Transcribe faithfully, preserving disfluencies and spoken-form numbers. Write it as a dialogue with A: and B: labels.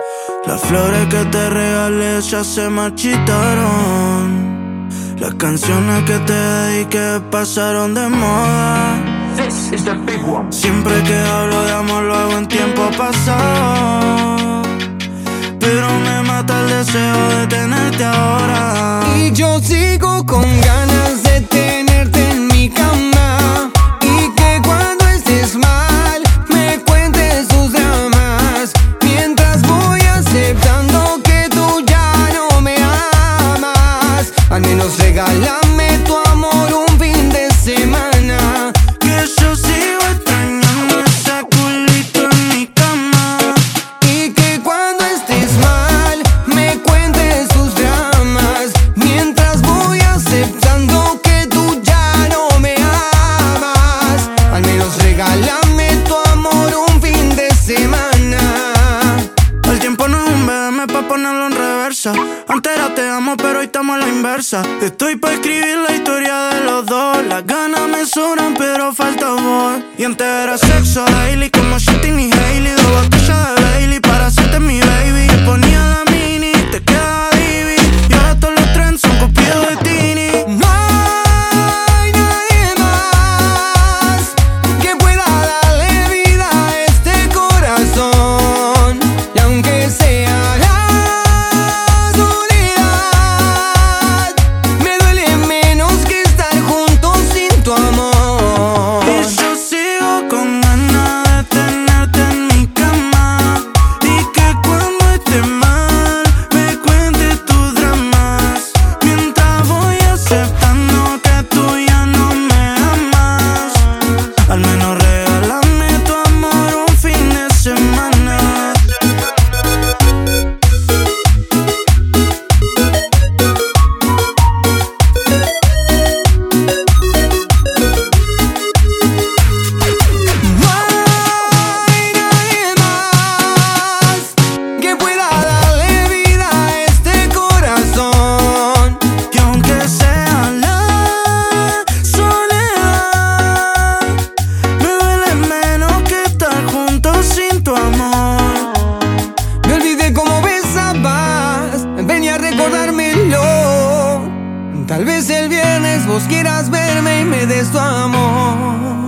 A: Las flores que te regalé ya se marchitaron. Las canciones que te dediqué pasaron de moda.
B: This is the big one.
A: Siempre que hablo de amor lo hago en tiempo pasado, pero me mata el deseo de tenerte ahora.
C: Y yo sigo con ganas de tenerte en mi cama, y que cuando estés mal me cuentes tus dramas, mientras voy aceptando que tú ya no me amas. Al menos regálame tu amor un fin de semana,
A: Que yo sigo extrañando ese culito en mi cama.
C: y que cuando estés mal me cuentes tus dramas, mientras voy aceptando que tú ya no me amas. Al menos regálame tu amor un fin de semana.
A: El tiempo no es un B M pa' ponerlo en reversa. Antes era te amo, pero hoy estamos a la inversa. Estoy pa' escribir la historia de los dos. Las ganas me sobran, pero falta voz. Y antes era sexo daily, como Shitting y Hailey. Dos botellas de Bailey para hacerte mi baby. Te ponía la mini, te quedaba divi. Y ahora todos los trends son copiados de Tini.
C: No hay nadie más que pueda darle vida a este corazón, y aunque sea la soledad, me duele menos que estar juntos sin tu amor.
A: Y yo sigo con ganas de tenerte en mi cama, y que cuando esté mal me cuentes tus dramas, mientras voy aceptando que tú ya no me amas. Al menos regálame tu amor un fin de semana.
C: No hay nadie más que pueda darle vida a este corazón,
A: Y aunque sea la soledad, me duele menos que estar juntos sin tu amor.
C: me olvidé cómo besabas, venía a recordármelo. Tal vez el viernes vos quieras verme y me des tu amor.